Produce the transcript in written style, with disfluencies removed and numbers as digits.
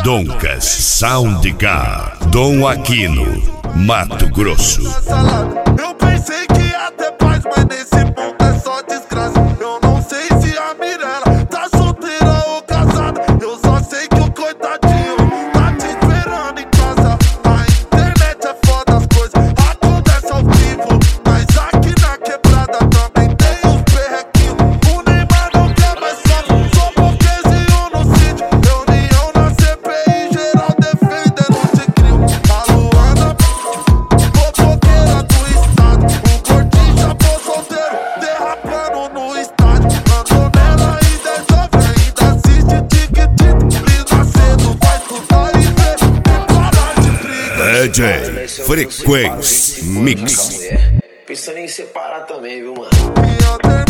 Doncas Soundcar, Dom Aquino, Mato Grosso. Eu pensei que ia ter paz, mas nesse mundo é só desgraça. Eu não sei se a Mirella tá solteira ou casada. Eu só sei que o coitadinho tá te esperando em casa. A internet é foda, as coisas acontecem ao vivo, mas aqui na quebrada também tem uns perrequinhos. O Neymar não quer mais foto, só burguesinho no sítio. Reunião na CPI, geral defendendo de crime. A Luana, fofoqueira do estado. O gordinho chapou solteiro, derrapando no estádio. Andou nela e resolve, ainda assiste tic-tic. Brisa cedo, vai estudar e ver, e parar de briga. DJ Frequência Mix. Pensando em separar também, viu, mano? Minha